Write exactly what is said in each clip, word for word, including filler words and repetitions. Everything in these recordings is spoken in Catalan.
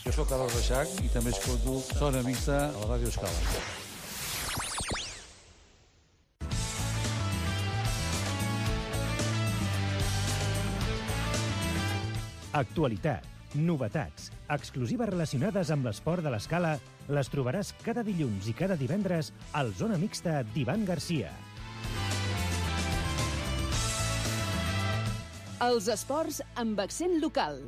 Jo sóc Carles Reixac i també escolto Zona Mixta a la Ràdio Escala. Actualitat, novetats, exclusives relacionades amb l'esport de l'Escala les trobaràs cada dilluns i cada divendres al Zona Mixta d'Ivan Garcia. Els esports amb accent local.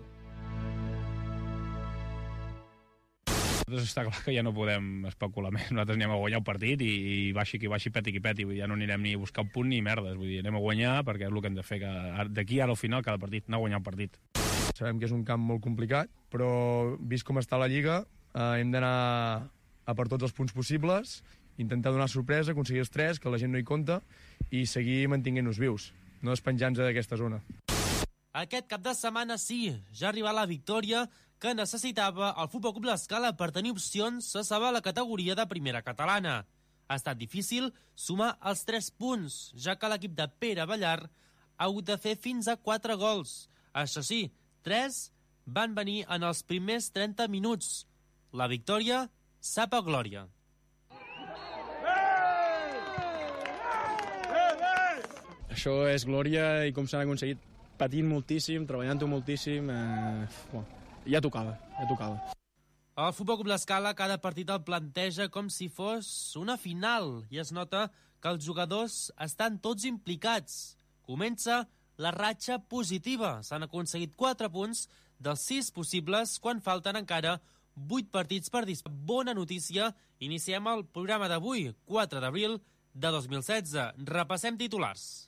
Nosaltres està clar que ja no podem especular més. Nosaltres anem a guanyar un partit i, i baixi qui baixi, peti qui peti. Vull dir, ja no anirem ni a buscar un punt ni merdes. Vull dir, anem a guanyar perquè és el que hem de fer d'aquí ara al final cada partit, anar a guanyar un partit. Sabem que és un camp molt complicat, però vist com està la Lliga, eh, hem d'anar a per tots els punts possibles, intentar donar sorpresa, aconseguir els tres, que la gent no hi compta, i seguir mantinguent-nos vius, no despenjant-nos d'aquesta zona. Aquest cap de setmana sí, ja ha arribat la victòria que necessitava el Futbol Club L'Escala per tenir opcions a salvar la categoria de primera catalana. Ha estat difícil sumar els tres punts, ja que l'equip de Pere Ballar ha hagut de fer fins a quatre gols. Això sí, tres van venir en els primers trenta minuts. La victòria sap a glòria. Això és glòria i com s'han aconseguit patint moltíssim, treballant-ho moltíssim. Eh, bueno, ja tocava, ja tocava. El Futbol Club L'Escala cada partit el planteja com si fos una final i es nota que els jugadors estan tots implicats. Comença la ratxa positiva. S'han aconseguit quatre punts dels sis possibles quan falten encara vuit partits per disputar. Bona notícia, iniciem el programa d'avui, quatre d'abril de dos mil setze. Repassem titulars.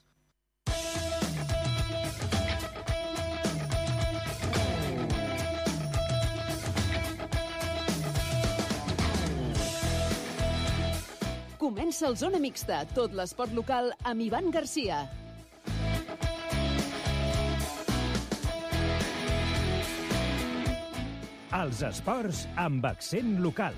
Comença el Zona Mixta, tot l'esport local amb Ivan Garcia. Els esports amb accent local.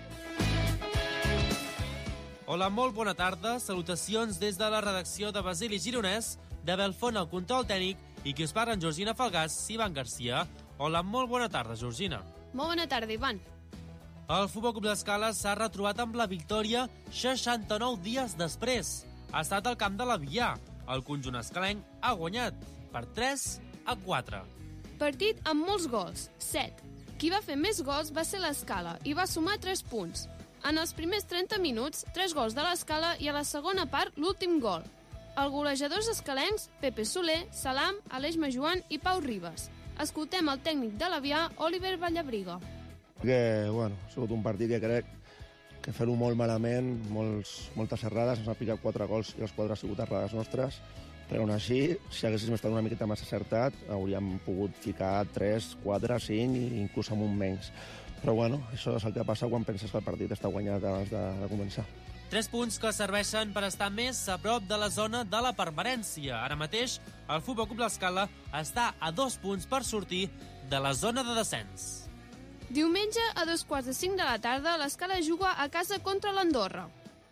Hola, molt bona tarda. Salutacions des de la redacció de Basili Gironès, de Belfont al control tècnic i qui us parla en Georgina Falgàs, Ivan Garcia. Hola, molt bona tarda, Georgina. Molt bona tarda, Ivan. El Futbol Club L'Escala s'ha retrobat amb la victòria seixanta-nou dies després. Ha estat al camp de l'Avià. El conjunt escalenc ha guanyat per tres a quatre. Partit amb molts gols, set. Qui va fer més gols va ser l'Escala i va sumar tres punts. En els primers trenta minuts, tres gols de l'Escala i a la segona part l'últim gol. Els golejadors escalencs, Pepe Soler, Salam, Aleix Majoan i Pau Ribas. Escoltem el tècnic de l'Avià, Oliver Vallabriga. Que, bueno, ha sigut un partit que crec que fer-ho molt malament, molts, moltes errades, ens han picat quatre gols i els quatre han sigut errades nostres, però aún així, si haguéssim estat una miqueta més acertat, hauríem pogut ficar tres, quatre, cinc i inclús amb un menys. Però bueno, això és el que passa quan penses que el partit està guanyat abans de, de començar. Tres punts que serveixen per estar més a prop de la zona de la permanència. Ara mateix, el Futbol Club L'Escala està a dos punts per sortir de la zona de descens. Diumenge, a dos quarts de cinc de la tarda, l'Escala juga a casa contra l'Andorra.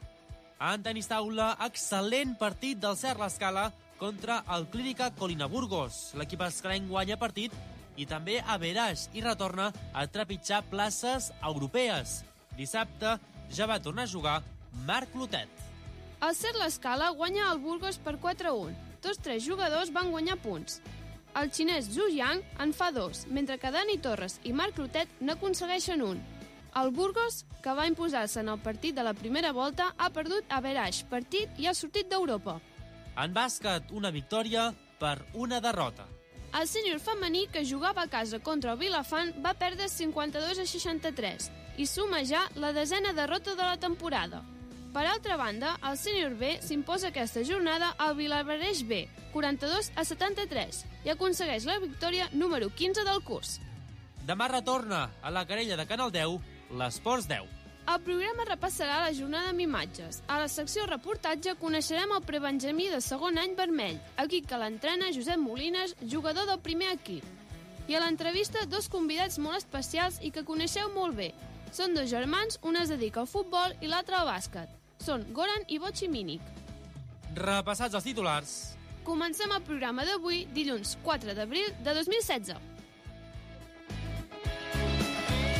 En tenis taula, excel·lent partit del Cert L'Escala contra el Clínica Colina Burgos. L'equip escalenc guanya partit i també a Veraix i retorna a trepitjar places europees. Dissabte ja va tornar a jugar Marc Lotet. El Cert L'Escala guanya el Burgos per quatre a un. Tots tres jugadors van guanyar punts. El xinès Zhu Yang en fa dos, mentre que Dani Torres i Marc Lotet n'aconsegueixen un. El Burgos, que va imposar-se en el partit de la primera volta, ha perdut a Veraix partit i ha sortit d'Europa. En bàsquet, una victòria per una derrota. El sènior femení, que jugava a casa contra el Vilafant, va perdre cinquanta-dos a seixanta-tres i suma ja la desena derrota de la temporada. Per altra banda, el sènior B s'imposa aquesta jornada al Vilablareix B, quaranta-dos a setanta-tres, i aconsegueix la victòria número quinze del curs. Demà retorna a la querella de Canal deu, l'Esports deu. El programa repassarà la jornada amb imatges. A la secció reportatge coneixerem el prebenjamí de segon any vermell, equip que l'entrena Josep Molines, jugador del primer equip. I a l'entrevista dos convidats molt especials i que coneixeu molt bé. Són dos germans, un es dedica al futbol i l'altre al bàsquet. Són Goran i Bocci Mínic. Repassats els titulars. Comencem el programa d'avui, dilluns quatre d'abril de dos mil setze.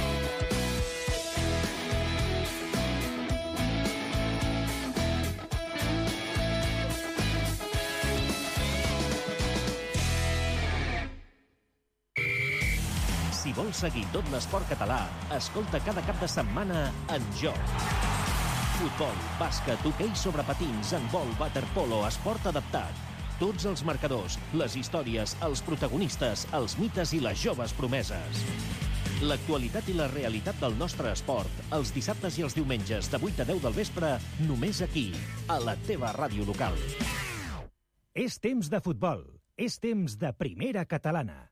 Si vols seguir tot l'esport català, escolta cada cap de setmana En Joc. Futbol, bàsquet, hoquei sobre patins, handbol, waterpolo, esport adaptat. Tots els marcadors, les històries, els protagonistes, els mites i les joves promeses. L'actualitat i la realitat del nostre esport, els dissabtes i els diumenges de vuit a deu del vespre, només aquí, a la teva ràdio local. És temps de futbol. És temps de Primera Catalana.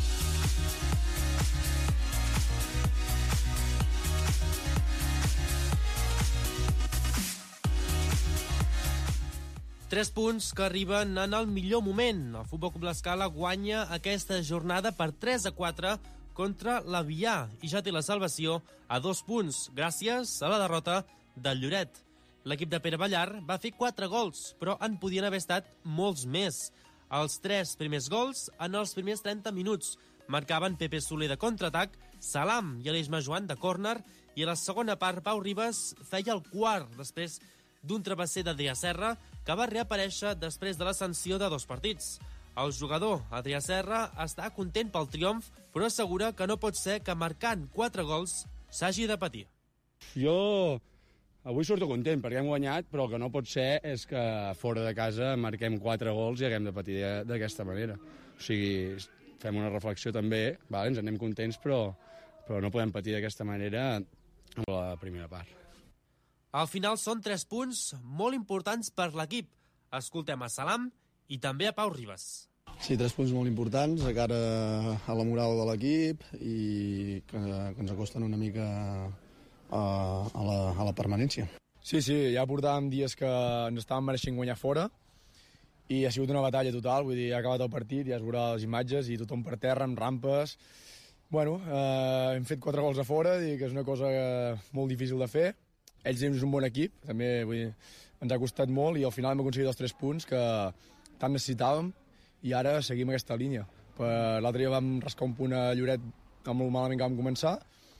Tres punts que arriben en el millor moment. El Futbol Club L'Escala guanya aquesta jornada per tres a quatre contra l'Avià i ja té la salvació a dos punts, gràcies a la derrota del Lloret. L'equip de Pere Ballar va fer quatre gols, però en podien haver estat molts més. Els tres primers gols en els primers trenta minuts. Marcaven Pepe Soler de contraatac, Salam i Aleix Majoan de córner, i a la segona part Pau Ribas feia el quart, després d'un travesser d'Adrià Serra, que va reaparèixer després de la sanció de dos partits. El jugador, Adrià Serra, està content pel triomf, però assegura que no pot ser que marcant quatre gols s'hagi de patir. Jo avui surto content perquè hem guanyat, però el que no pot ser és que fora de casa marquem quatre gols i haguem de patir d'aquesta manera. O sigui, fem una reflexió també, vale, ens anem contents, però, però no podem patir d'aquesta manera amb la primera part. Al final són tres punts molt importants per l'equip. Escoltem a Salam i també a Pau Ribas. Sí, tres punts molt importants de cara a la moral de l'equip i que, que ens acosten una mica a, a, la, a la permanència. Sí, sí, ja portàvem dies que ens estàvem mereixent guanyar fora i ha sigut una batalla total, vull dir, ha acabat el partit, ja es veurà les imatges i tothom per terra, amb rampes. Bueno, eh, hem fet quatre gols a fora, i que és una cosa molt difícil de fer. Ells és un bon equip, també vull dir, ens ha costat molt i al final hem aconseguit els tres punts que tant necessitàvem i ara seguim aquesta línia. L'altre dia vam rascar un punt a Lloret amb el malament que vam començar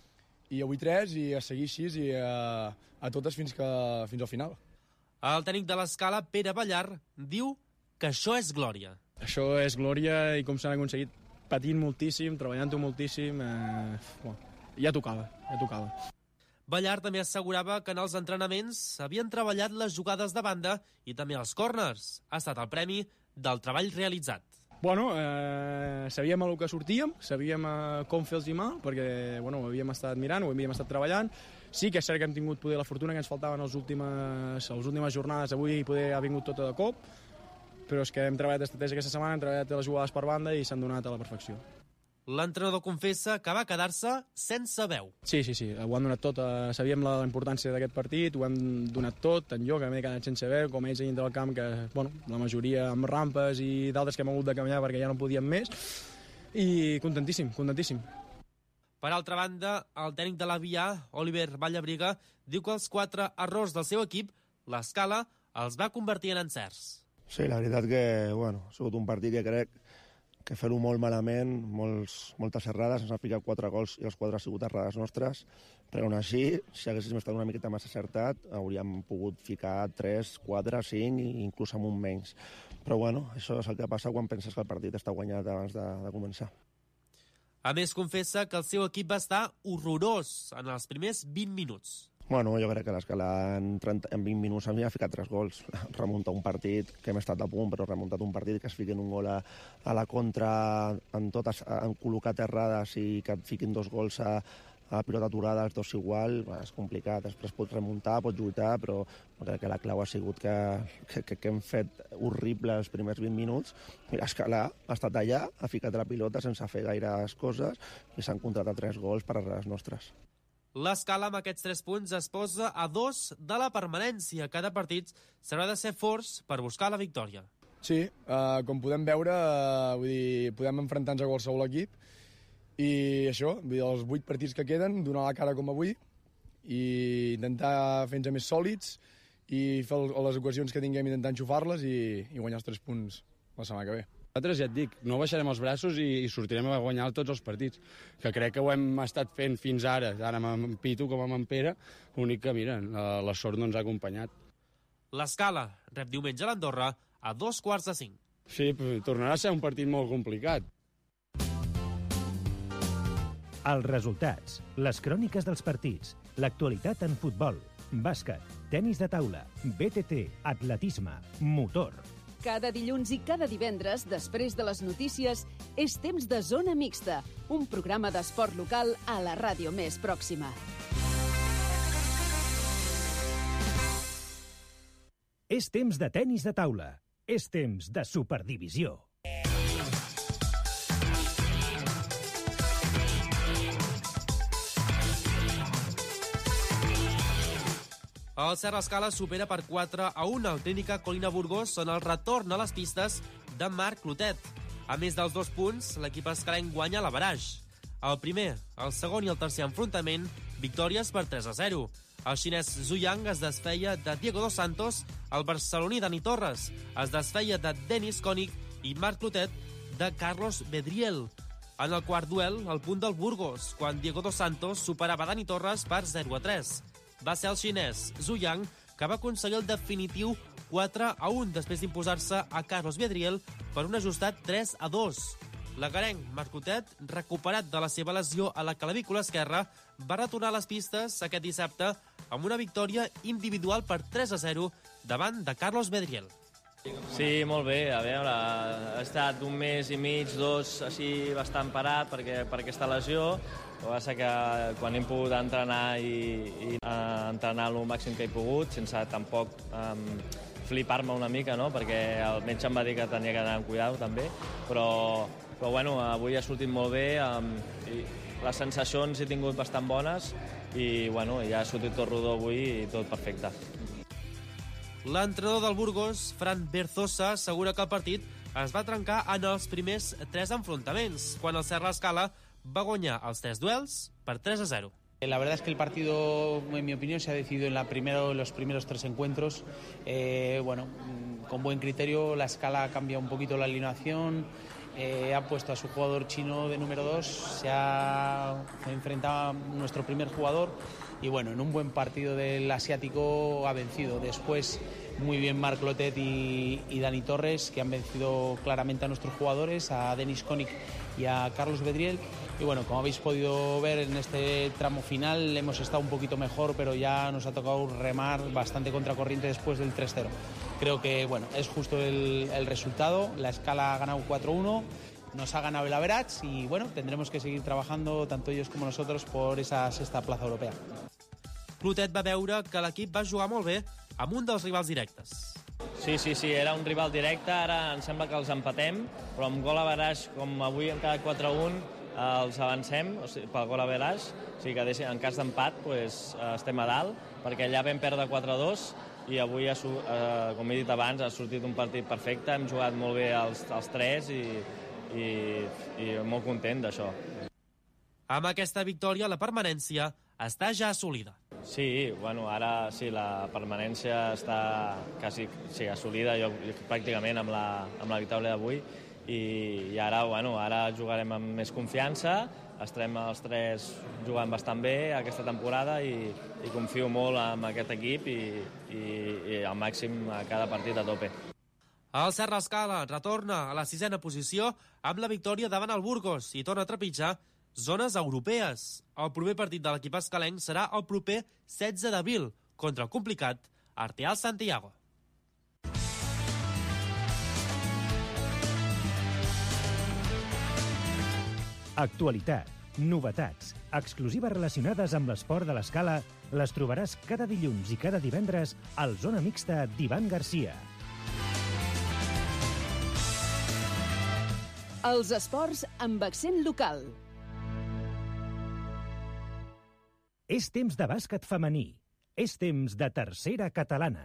i avui tres i a seguir així i a, a totes fins, que, fins al final. El tècnic de l'Escala, Pere Ballar, diu que això és glòria. Això és glòria i com s'han aconseguit patint moltíssim, treballant-ho moltíssim. Eh, bueno, ja tocava, ja tocava. Ballar també assegurava que en els entrenaments havien treballat les jugades de banda i també els córners. Ha estat el premi del treball realitzat. Bueno, eh, sabíem el que sortíem, sabíem eh, com fer-los mal, perquè bueno, ho havíem estat mirant, ho havíem estat treballant. Sí que és cert que hem tingut poder la fortuna que ens faltaven les últimes, les últimes jornades, avui poder ha vingut tot de cop, però és que hem treballat estratègia aquesta setmana, hem treballat les jugades per banda i s'han donat a la perfecció. L'entrenador confessa que va quedar-se sense veu. Sí, sí, sí, ho han donat tot. Eh, sabíem la importància d'aquest partit, ho hem donat tot. En jo, que m'he quedat sense veu, com ells a dintre del camp, que bueno, la majoria amb rampes i d'altres que hem hagut de caminar perquè ja no podíem més. I contentíssim, contentíssim. Per altra banda, el tècnic de l'Avià, Oliver Vallabriga, diu que els quatre errors del seu equip, l'Escala, els va convertir en encerts. Sí, la veritat que bueno, ha sigut un partit que crec que fer-ho molt malament, molts, moltes errades, ens han ficat quatre gols i els quatre han sigut errades nostres, però aún així, si haguéssim estat una miqueta més acertat, hauríem pogut ficar tres, quatre, cinc i inclús amb un menys. Però bueno, això és el que passa quan penses que el partit està guanyat abans de, de començar. A més, confessa que el seu equip va estar horrorós en els primers vint minuts. Bueno, jo crec que l'Escala en, en vint minuts a mi ha ficat tres gols. Remunta un partit que hem estat a punt, però ha remuntat un partit que es fiquen un gol a, a la contra en totes, en col·locat errades i que et fiquin dos gols a, a pilota aturada, els dos igual, bueno, és complicat. Després pots remuntar, pots lluitar, però crec que la clau ha sigut que, que, que, que hem fet horrible els primers vint minuts i l'Escala ha estat allà, ha ficat la pilota sense fer gaires coses i s'han contratat tres gols per errades nostres. L'Escala amb aquests tres punts es posa a dos de la permanència. Cada partit s'haurà de ser forts per buscar la victòria. Sí, uh, com podem veure, uh, vull dir, podem enfrontar-nos a qualsevol equip i això, vull dir, els vuit partits que queden, donar la cara com avui i intentar fer-nos més sòlids i fer les ocasions que tinguem intentar enxufar-les i, i guanyar els tres punts la setmana que ve. Nosaltres, ja et dic, no baixarem els braços i, i sortirem a guanyar tots els partits, que crec que ho hem estat fent fins ara, tant amb en Pitu com amb en Pere, l'únic que, mira, la, la sort no ens ha acompanyat. L'Escala rep diumenge a l'Andorra a dos quarts de cinc. Sí, tornarà a ser un partit molt complicat. Els resultats, les cròniques dels partits, l'actualitat en futbol, bàsquet, tenis de taula, B T T, atletisme, motor. Cada dilluns i cada divendres, després de les notícies, és temps de Zona Mixta, un programa d'esport local a la ràdio més pròxima. És temps de tenis de taula. És temps de Superdivisió. El Serra Escala supera per quatre a un el Clínica Colina Burgos en el retorn a les pistes de Marc Clotet. A més dels dos punts, l'equip escalenc guanya la baraix. El primer, el segon i el tercer enfrontament, victòries per tres a zero. El xinès Zhu Yang es desfeia de Diego dos Santos, el barceloní Dani Torres es desfeia de Denis Koenig i Marc Clotet de Carlos Bedriel. En el quart duel, el punt del Burgos, quan Diego dos Santos superava Dani Torres per zero a tres. Va ser el xinès Zhu Yang que va aconseguir el definitiu quatre a un després d'imposar-se a Carlos Bedriel per un ajustat tres a dos. L'agarenc Marc Clotet, recuperat de la seva lesió a la clavícula esquerra, va retornar a les pistes aquest dissabte amb una victòria individual per tres a zero davant de Carlos Bedriel. Sí, molt bé. A veure, ha estat un mes i mig, dos, així bastant parat perquè, per aquesta lesió. El que passa que quan hem pogut entrenar i, i uh, entrenar el màxim que he pogut, sense tampoc um, flipar-me una mica, no? Perquè el metge em va dir que tenia que anar amb cuidado també, però, però bueno, avui ha sortit molt bé, um, i les sensacions he tingut bastant bones i bueno, ja ha sortit tot rodó avui i tot perfecte. L'entrenador del Burgos, Fran Berzosa, assegura que el partit es va trencar en els primers tres enfrontaments, quan el Serra Escala va guanyar els tres duels per tres a zero. La verdad es que el partido, en mi opinión, se ha decidido en la primero, los primeros tres encuentros. Eh, bueno, con buen criterio, la Escala ha cambiado un poquito la alineación, eh, ha puesto a su jugador chino de número dos, se ha enfrentado a nuestro primer jugador y bueno, en un buen partido del asiático ha vencido. Después, muy bien Marc Clotet y, y Dani Torres, que han vencido claramente a nuestros jugadores, a Denis Koenig y a Carlos Bedriel. Y bueno, como habéis podido ver en este tramo final, hemos estado un poquito mejor, pero ya nos ha tocado remar bastante contracorriente después del tres cero. Creo que bueno, es justo el, el resultado. La Escala ha ganado cuatro uno, nos ha ganado el average y bueno, tendremos que seguir trabajando, tanto ellos como nosotros, por esa sexta plaza europea. Clotet va veure que l'equip va jugar molt bé amb un dels rivals directes. Sí, sí, sí, era un rival directe, ara em sembla que els empatem, però amb gol a baraix, com avui hem quedat quatre a un, els avancem, o sigui, pel gol a baraix, o sigui que en cas d'empat pues, estem a dalt, perquè allà vam perdre quatre a dos i avui, eh, com he dit abans, ha sortit un partit perfecte, hem jugat molt bé els, els tres i, i, i molt content d'això. Amb aquesta victòria, la permanència està ja assolida. Sí, bueno, ara sí, la permanència està quasi sí, assolida, jo, pràcticament amb la, amb la victòria d'avui, i, i ara, bueno, ara jugarem amb més confiança, estarem els tres jugant bastant bé aquesta temporada i, i confio molt en aquest equip i, i, i al màxim a cada partit a tope. El Serra Escala retorna a la sisena posició amb la victòria davant el Burgos i torna a trepitjar zones europees. El proper partit de l'equip escalenc serà el proper setze d'abril contra el complicat Arteal Santiago. Actualitat, novetats, exclusives relacionades amb l'esport de l'Escala les trobaràs cada dilluns i cada divendres al Zona Mixta d'Ivan Garcia. Els esports amb accent local. És temps de bàsquet femení. És temps de tercera catalana.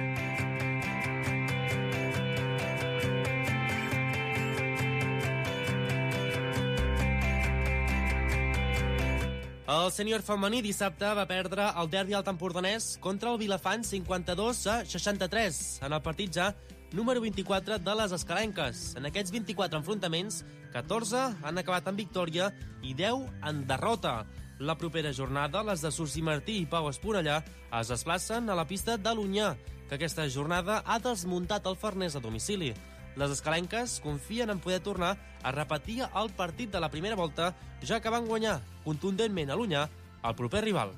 El sènior femení dissabte va perdre el derbi alt empordanès contra el Vilafant cinquanta-dos a seixanta-tres en el partit ja número vint-i-quatre de les escalenques. En aquests vint-i-quatre enfrontaments, catorze han acabat en victòria i deu en derrota. La propera jornada, les de Sursi Martí i Pau Esponellà es desplacen a la pista de l'Onyà, que aquesta jornada ha desmuntat el Farners a domicili. Les escalenques confien en poder tornar a repetir el partit de la primera volta, ja que van guanyar contundentment a l'Unyà el proper rival.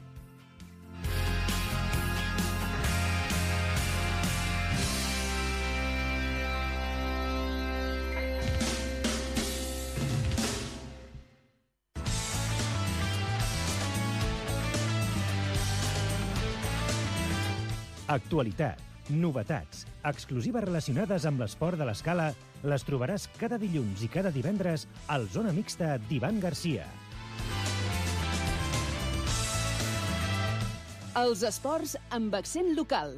Actualitat, novetats, exclusives relacionades amb l'esport de l'escala les trobaràs cada dilluns i cada divendres al Zona Mixta d'Ivan Garcia. Els esports amb accent local.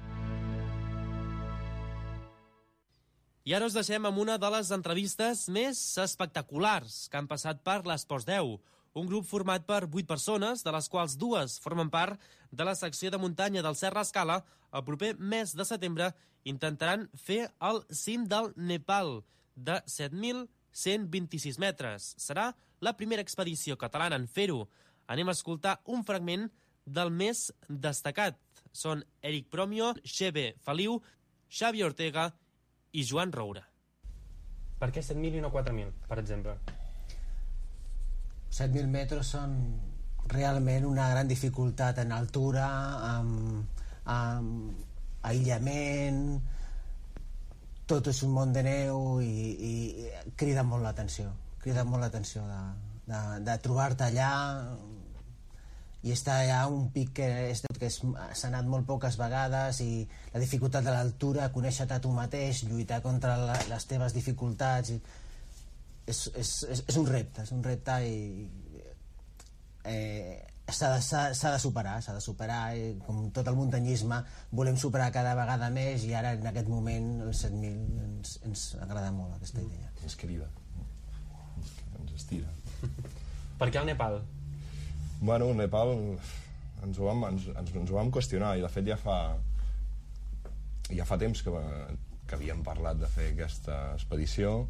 I ara us deixem amb una de les entrevistes més espectaculars que han passat per l'Esports deu, un grup format per vuit persones, de les quals dues formen part de la secció de muntanya del Serra Escala. El proper mes de setembre intentaran fer el cim del Nepal, de set mil cent vint-i-sis metres. Serà la primera expedició catalana en fer-ho. Anem a escoltar un fragment del més destacat. Són Eric Promio, Xebe Feliu, Xavi Ortega i Joan Roura. Per què set mil i no quatre mil, per exemple? set mil metres són realment una gran dificultat en altura, amb, amb aïllament, tot és un món de neu i, i crida molt l'atenció, crida molt l'atenció de, de, de trobar-te allà i estar allà un pic que, és, que s'ha anat molt poques vegades i la dificultat de l'altura, conèixer-te a tu mateix, lluitar contra la, les teves dificultats i, És, és, és, és un repte, és un repte i eh, s'ha de, s'ha de superar, s'ha de superar i com tot el muntanyisme volem superar cada vegada més i ara en aquest moment els set mil ens, ens agrada molt aquesta idea. Ens crida, ens estira. Per què el Nepal? Bueno, el Nepal ens ho vam, ens, ens, ens ho vam qüestionar i de fet ja fa ja fa temps que, que havíem parlat de fer aquesta expedició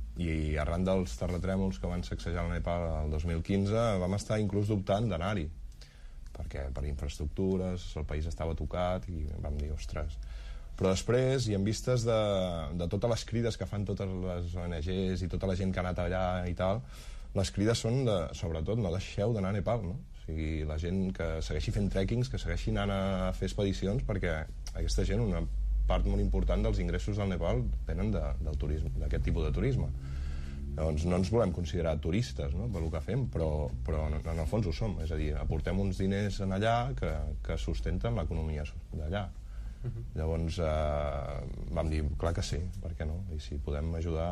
i arran dels terratrèmols que van sacsejar el Nepal el dos mil quinze vam estar inclús dubtant d'anar-hi perquè per infraestructures el país estava tocat i vam dir, ostres, però després i en vistes de, de totes les crides que fan totes les O N Ges i tota la gent que ha anat allà i tal, les crides són de, sobretot, no deixeu d'anar a Nepal, no? O sigui, la gent que segueixi fent trekkings, que segueixi anant a fer expedicions perquè aquesta gent, una part molt important dels ingressos del Nepal venen de, del turisme, d'aquest tipus de turisme. Llavors no ens volem considerar turistes, no?, per el que fem, però, però en el fons ho som, és a dir, aportem uns diners en allà que, que sustenten l'economia d'allà. Uh-huh. Llavors eh, vam dir, clar que sí, per què no? I si podem ajudar...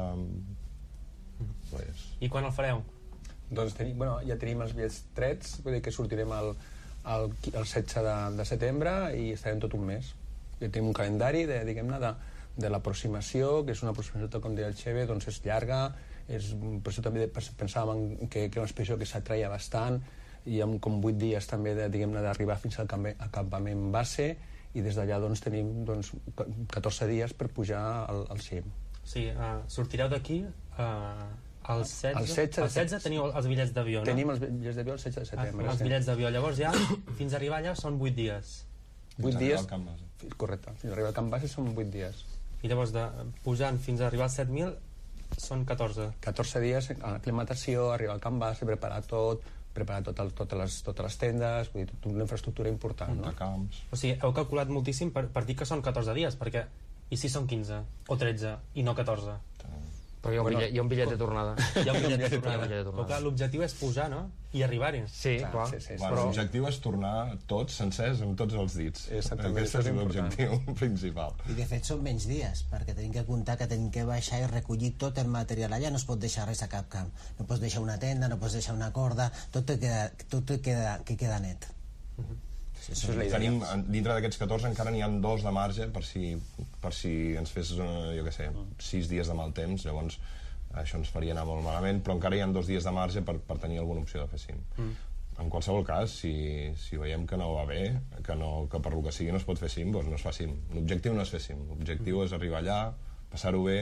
Uh-huh. Pues... I quan el fareu? Doncs tenim, bueno, ja tenim els bitllets trets, vull dir que sortirem el, el, el setze de, de setembre i estarem tot un mes. Ja tenim un calendari de, diguem-ne, de, de l'aproximació, que és una aproximació, com deia el Xeve, doncs és llarga, és, per això també pensàvem que, que era una expedició que s'atreia bastant, i amb com vuit dies també, de, diguem-ne, d'arribar fins al acampament base, i des d'allà doncs, tenim doncs, catorze dies per pujar al, al cim. Sí, uh, sortireu d'aquí uh, el setze, el setze, el setze teniu els bitllets d'avió, no? Tenim els bitllets d'avió el setze de setembre. Els bitllets d'avió, llavors ja fins a arribar allà són vuit dies. vuit dies, correcte, fins a arribar al camp base són vuit dies. I llavors de, pujant fins a arribar als set mil són catorze. catorze dies, aclimatació, arribar al camp base, preparar tot, preparar tot el, totes, les, totes les tendes, vull dir, tota una infraestructura important, no? Camps. O sigui, heu calculat moltíssim per, per dir que són catorze dies, perquè i si són quinze o tretze i no catorze? Perquè hi ha un, bueno, bitllet, hi ha un bitllet de tornada. Hi ha un bitllet de tornada. Però clar, l'objectiu és pujar, no? I arribar-hi. Sí, clar. clar. Sí, sí, sí. Bueno, però... L'objectiu és tornar tots sencers amb tots els dits. Exactament. Aquest és l'objectiu principal. I de fet són menys dies, perquè tenim que comptar que tenim que baixar i recollir tot el material allà. No es pot deixar res a cap camp. No pots deixar una tenda, no pots deixar una corda, tot te queda, tot te queda, que queda net. Uh-huh. Sí, sí, tenim, dintre d'aquests catorze encara n'hi ha dos de marge per si, per si ens fes, jo què sé, sis dies de mal temps, llavors això ens faria anar molt malament, però encara hi ha dos dies de marge per, per tenir alguna opció de fer cim. Mm. En qualsevol cas, si, si veiem que no va bé, que, no, que per lo que sigui no es pot fer cim, doncs no es fa cim. L'objectiu no és fer cim, l'objectiu mm. és arribar allà, passar-ho bé,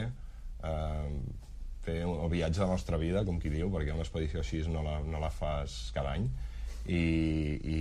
eh, fer el viatge de la nostra vida, com qui diu, perquè una expedició així no la, no la fas cada any, i, i,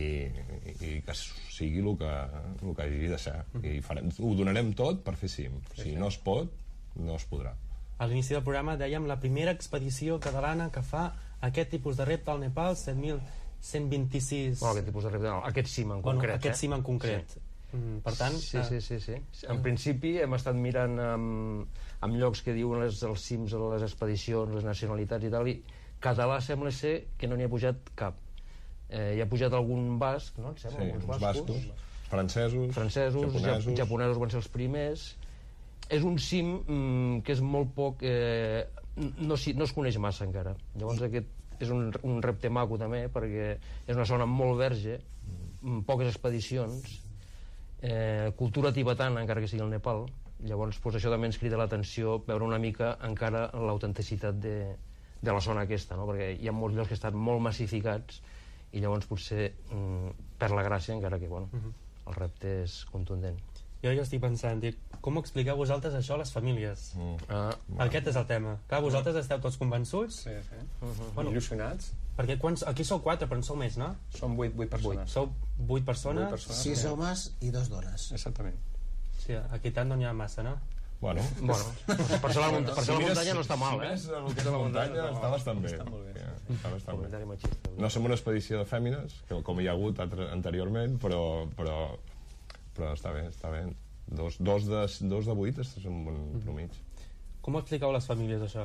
i que sigui el que, el que hagi de ser. I farem, ho donarem tot per fer cim. Si no es pot, no es podrà. A l'inici del programa dèiem la primera expedició catalana que fa aquest tipus de repte al Nepal, set mil cent vint-i-sis... Bueno, aquest tipus de repte, no, aquest cim en bueno, concret. Aquest eh? cim en concret. Sí. Mm, per tant... Sí, sí, sí, sí. En principi hem estat mirant amb, amb llocs que diuen les, els cims, les expedicions, les nacionalitats i tal, i català sembla ser que no n'hi ha pujat cap. Eh, hi ha pujat algun basc, no? Em sembla, Sí, alguns uns bascos. bascos, francesos, francesos japonesos. ja, japonesos van ser els primers. És un cim mm, que és molt poc... Eh, no, no es coneix massa encara. Llavors aquest és un, un repte maco també, perquè és una zona molt verge, amb poques expedicions, eh, cultura tibetana, encara que sigui el Nepal. Llavors pues, això també ens crida l'atenció veure una mica encara l'autenticitat de, de la zona aquesta, no? Perquè hi ha molts llocs que estan molt massificats i llavors potser mm, perd la gràcia, encara que bueno, uh-huh. el repte és contundent. Jo ja estic pensant, dic, com expliqueu vosaltres això a les famílies? Mm. Ah, Aquest és el tema. Clar, vosaltres esteu tots convençuts? Sí, sí. Uh-huh. Bueno, il·lusionats. Perquè quants, aquí sou quatre, però en sou més, no? Som vuit, vuit persones. Sou vuit persones? Vuit persones. Sis homes i dos dones. Exactament. Sí, aquí tant no n'hi ha massa, no? Bueno, bueno per això la, munt- per això la muntanya no està mal, eh? Si mires el que és la muntanya, està bastant bé. Està molt bé. Ja, està bastant bé. Machista. No som una expedició de fèmines, que com hi ha hagut altre- anteriorment, però, però, però està bé, està bé. Dos, dos, de, dos de vuit és un bon promig. Com expliqueu a les famílies això?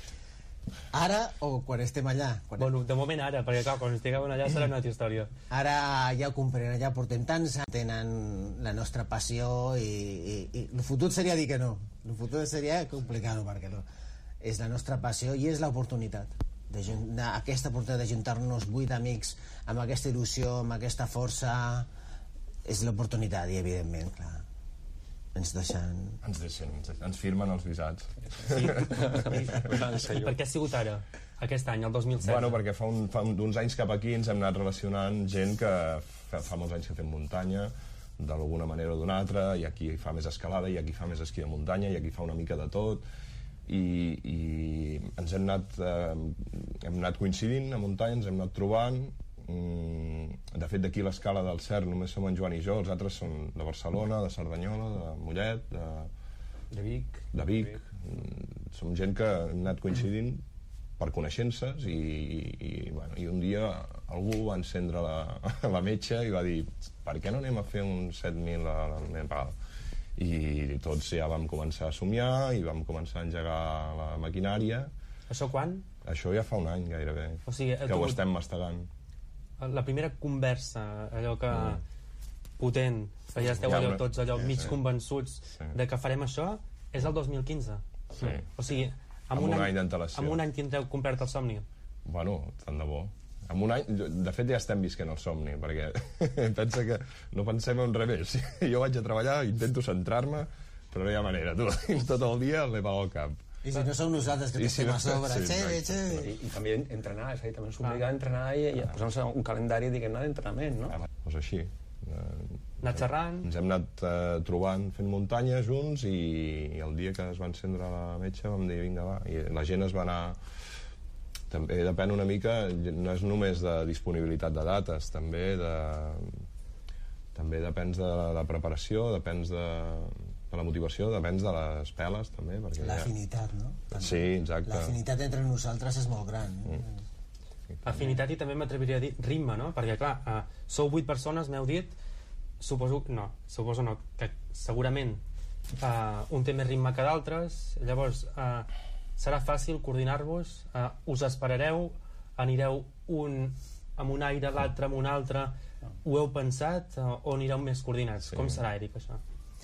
Ara o quan estem allà? Quan... Bueno, de moment ara, perquè clar, quan estigueu allà serà una altra història. Ara ja ho comprenen, allà portem tants anys, tenen la nostra passió i, i, i el futur seria dir que no. El futur seria complicar-ho perquè no. És la nostra passió i és l'oportunitat. De, de, aquesta oportunitat d'ajuntar-nos vuit amics amb aquesta il·lusió, amb aquesta força, és l'oportunitat i evidentment, clar, ens deixen... Ens deixen, ens, ens firmen els visats. Sí. I per què ha sigut ara, aquest any, el dos mil setze? Bueno, perquè fa, un, fa uns anys cap aquí ens hem anat relacionant gent que fa, fa molts anys que fem muntanya, d'alguna manera o d'una altra, i aquí fa més escalada, i aquí fa més esquí de muntanya, i aquí fa una mica de tot, i, i ens hem anat, eh, hem anat coincidint a muntanya, ens hem anat trobant. De fet, d'aquí l'escala del Cert només som en Joan i jo, els altres són de Barcelona, de Cerdanyola, de Mollet, de, de Vic. De Vic. Som gent que hem anat coincidint per coneixences i, i, bueno, i un dia algú va encendre la, la metxa i va dir per què no anem a fer un set mil al Nepal? I tots ja vam començar a somiar i vam començar a engegar la maquinària. Això quan? Això ja fa un any gairebé, o sigui, que ho estem mastegant. La primera conversa, allò que mm. potent, que ja esteu Ja, allò, una- tots allò sí, mig sí. convençuts Sí. de que farem això, és el dos mil quinze. Sí. O sigui, amb, Amb un any d'antelació. amb un any tindreu complert el somni. Bueno, tant de bo. Amb un any, de fet ja estem visquent el somni, perquè pensa que no pensem en res més. Jo vaig a treballar, intento centrar-me, però no hi ha manera, tu, tot el dia el Nepal al cap. I si no som nosaltres que I t'estem si no- a sobre, sí, che, exacte. che. I, i també entrenar, és a dir, també ens obliga a entrenar i, i a posar un calendari, diguem-ne, d'entrenament, no? Doncs així. Anar xerrant. Ens hem anat eh, trobant, fent muntanya junts, i, i el dia que es va encendre la metxa vam dir, vinga, va. I la gent es va anar... També depèn una mica, no és només de disponibilitat de dates, també de... també depèn de la preparació, depèn de, de la motivació, depèn de les peles, també. Perquè L'afinitat, no? Ja... Sí, exacte. L'afinitat entre nosaltres és molt gran. Mm. Afinitat i també m'atreviria a dir ritme, no? Perquè, clar, uh, sou vuit persones, m'heu dit, suposo, no, suposo no, que segurament uh, un té més ritme que d'altres, llavors uh, serà fàcil coordinar-vos, uh, us esperareu, anireu un amb un aire, l'altre amb un altre, ho heu pensat uh, o anireu més coordinats? Sí. Com serà, Eric, això?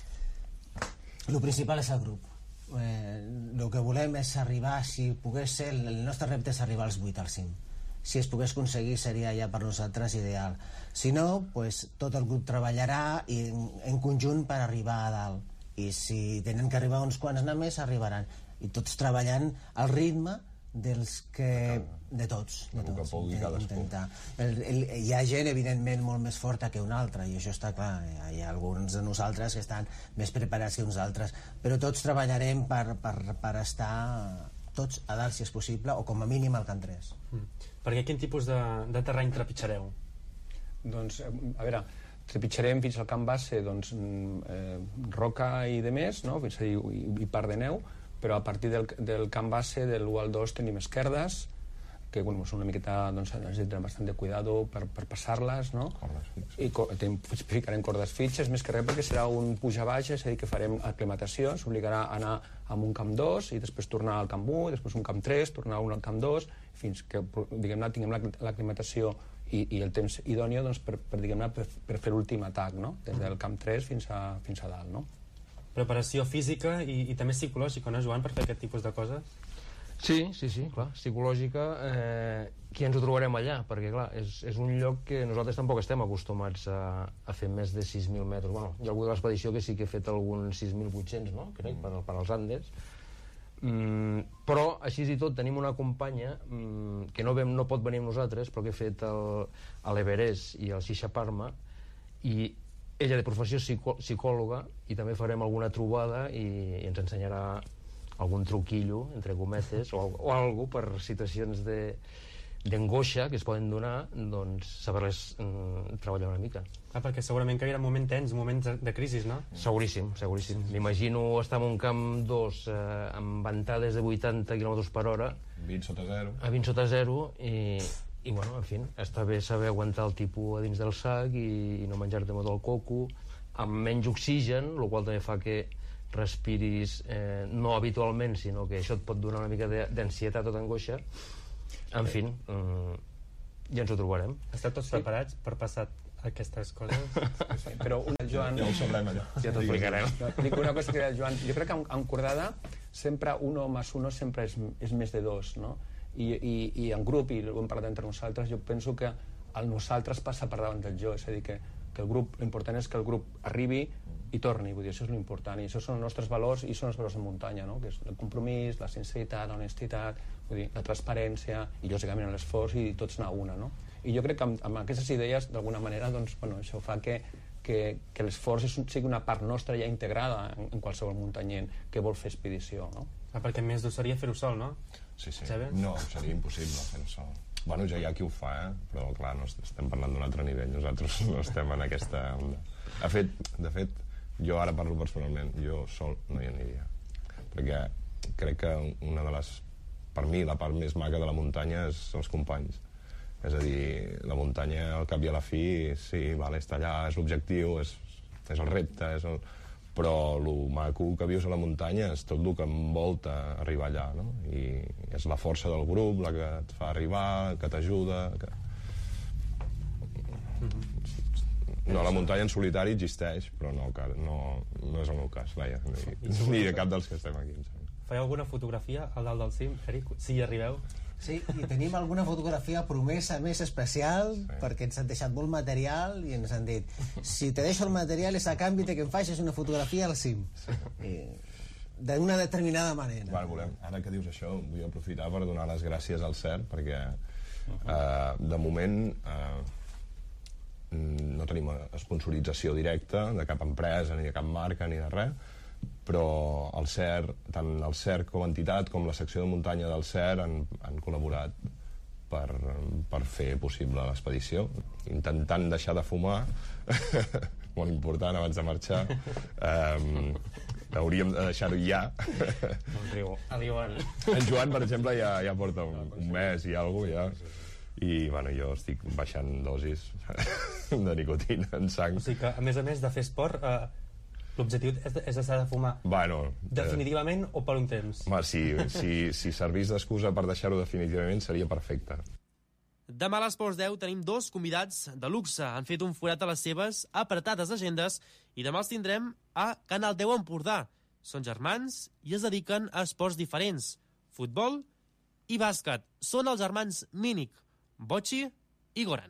El principal és el grup. Eh, el que volem és arribar, si pogués ser, el nostre repte és arribar als vuit al cim. Si es pogués aconseguir seria ja per nosaltres ideal. Si no, pues, tot el grup treballarà i en, en conjunt per arribar a dalt. I si tenen que arribar uns quants anar més, arribaran. I tots treballant al ritme dels que... de tots. De tots. Intentar. El, el, hi ha gent, evidentment, molt més forta que una altra, i això està clar. Hi ha alguns de nosaltres que estan més preparats que uns altres, però tots treballarem per, per, per estar tots a dalt, si és possible, o com a mínim al Can tres. Mm. Perquè quin tipus de, de terreny trepitjareu? Doncs, a veure, trepitjarem fins al camp base, doncs, eh, roca i de més, no? Fins a dir, i, i part de neu, però a partir del, del camp base, del u al dos, tenim esquerdes, que bueno, són una miqueta, doncs, necessiten bastant de cuidado per, per passar-les, no? I co tenim, ficarem cordes fitxes, més que res perquè serà un puja-baix, és a dir, que farem aclimatació, s'obligarà a anar a un camp dos i després tornar al camp u, després un camp tres, tornar un al camp dos, fins que, diguem-ne, tinguem l'aclimatació i, i el temps idònia, doncs, per, per, diguem-ne, per, per fer l'últim atac, no? Des del camp tres fins a, fins a dalt, no? Preparació física i, i també psicològica, no, Joan, per fer aquest tipus de coses? Sí, sí, sí, clar, psicològica, eh, qui ens ho trobarem allà? Perquè, clar, és, és un lloc que nosaltres tampoc estem acostumats a, a fer més de sis mil metres. Bueno, hi ha algú de l'expedició que sí que ha fet alguns sis mil vuit-cents, no?, crec, per, per als Andes. Mm, però, així i tot, tenim una companya mm, que no, vam, no pot venir amb nosaltres, però que ha fet el, l'Everest i el Sisha Parma, i ella de professió psicò, psicòloga, i també farem alguna trobada i, i ens ensenyarà algun truquillo, entre cometes, o, o algo per situacions de d'angoixa que es poden donar, doncs saber-les mm, treballar una mica. Ah, perquè segurament que hi haurà moments tens, moments de, de crisi, no? Seguríssim, seguríssim. M'imagino estar en un camp dos eh, amb ventades de vuitanta quilòmetres per hora, vint sota zero, a vint sota zero, i, i bueno, en fi, està bé saber aguantar el tipus a dins del sac i, i no menjar-te molt el coco, amb menys oxigen, el qual també fa que respiris eh, no habitualment, sinó que això et pot donar una mica d'ansietat o d'angoixa. En fi, mm, ja ens ho trobarem. Esteu tots sí? preparats per passar aquestes coses? Sí, però un, el Joan... Ja ho sabrem allà. Ja t'ho explicarem. Dic una cosa que el Joan... Jo crec que en, en cordada sempre uno més uno sempre és, és més de dos, no? I, i, i en grup, i ho hem parlat entre nosaltres, jo penso que el nosaltres passa per davant del jo, és a dir, que, que el grup, l'important és que el grup arribi i torni, vull dir, això és l'important, i això són els nostres valors i són els valors de muntanya, no? Que és el compromís, la sinceritat, l'honestitat, vull dir, la transparència i lògicament l'esforç i tots anar a una, no? I jo crec que amb, amb aquestes idees d'alguna manera, doncs, bueno, això fa que, que, que l'esforç sigui una part nostra ja integrada en, en qualsevol muntanyent que vol fer expedició, no? Ah, perquè més dur seria fer-ho sol, no? Sí, sí, no, seria impossible fer-ho sol. Bueno, ja hi ha qui ho fa, eh? Però clar, no estem parlant d'un altre nivell, nosaltres no estem en aquesta onda. De fet, de fet, jo ara parlo personalment, jo sol no hi aniria, perquè crec que una de les, per mi, la part més maca de la muntanya és els companys. És a dir, la muntanya al cap i a la fi, sí, vale, està allà, és l'objectiu, és, és el repte, és el... però el maco que vius a la muntanya és tot el que envolta arribar allà, no? I és la força del grup la que et fa arribar, que t'ajuda, que... Mm-hmm. No, la muntanya en solitari existeix, però no, no, no és el meu cas, vaja, ni, ni de cap dels que estem aquí. Fareu alguna fotografia al dalt del cim, Eric, si hi arribeu? Sí, i tenim alguna fotografia promesa més especial, sí, perquè ens han deixat molt material i ens han dit, si te deixo el material és a canvi de que em facis una fotografia al cim. Sí. D'una determinada manera. Bueno, volem, ara que dius això, vull aprofitar per donar les gràcies al C E R, perquè eh, de moment... Eh, no tenim sponsorització directa de cap empresa, ni de cap marca, ni de res, però el C E R, tant el C E R com a entitat com la secció de muntanya del C E R han, han col·laborat per, per fer possible l'expedició, intentant deixar de fumar, molt important abans de marxar, um, hauríem de deixar-ho ja. El Joan. En Joan, per exemple, ja, ja porta un, un mes i alguna cosa, ja. I bueno, jo estic baixant dosis de nicotina en sang. O sigui que, a més a més de fer esport, eh, l'objectiu és, és deixar de fumar bueno, definitivament eh, o per un temps? Home, si, si, si servís d'excusa per deixar-ho definitivament seria perfecte. Demà a l'Esports deu tenim dos convidats de luxe. Han fet un forat a les seves apretades agendes i demà els tindrem a Canal deu Empordà. Són germans i es dediquen a esports diferents, futbol i bàsquet. Són els germans Mínic, Bocci i Goran.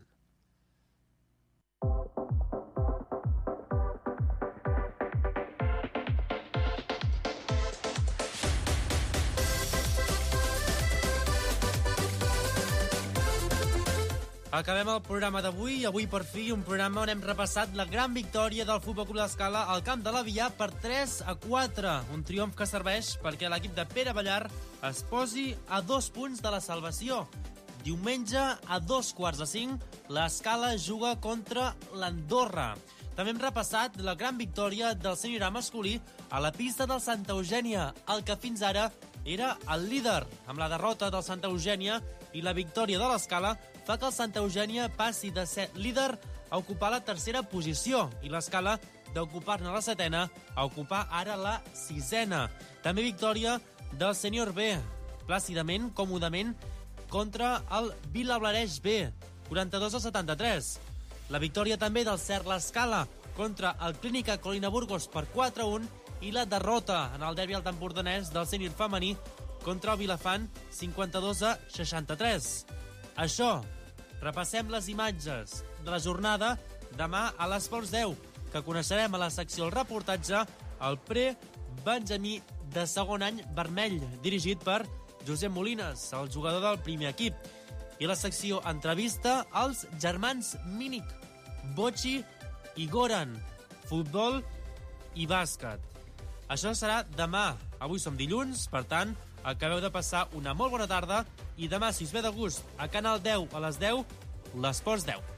Acabem el programa d'avui. Avui, per fi, un programa on hem repassat la gran victòria del Futbol Club L'Escala al camp de l'Avià per tres a quatre. Un triomf que serveix perquè l'equip de Pere Ballar es posi a dos punts de la salvació. Diumenge, a dos quarts de cinc, l'Escala juga contra l'Andorra. També hem repassat la gran victòria del sènior A masculí a la pista del Santa Eugènia, el que fins ara era el líder. Amb la derrota del Santa Eugènia i la victòria de l'Escala fa que el Santa Eugènia passi de ser líder a ocupar la tercera posició i l'Escala d'ocupar-ne la setena a ocupar ara la sisena. També victòria del sènior B, plàcidament, còmodament, contra el Vilablareix B, quaranta-dos a setanta-tres. La victòria també del Cert l'Escala contra el Clínica Colina Burgos per quatre a un i la derrota en el derbi alt empordanès del sènior femení contra el Vilafant cinquanta-dos a seixanta-tres. Això, repassem les imatges de la jornada demà a l'Esports deu, que coneixerem a la secció El Reportatge el pre-Benjamí de segon any vermell, dirigit per Josep Molines, el jugador del primer equip. I la secció Entrevista als germans Mínic, Bocci i Goran, futbol i bàsquet. Això serà demà. Avui som dilluns, per tant, acabeu de passar una molt bona tarda i demà, si us ve de gust, a Canal deu a les deu, l'Esports deu.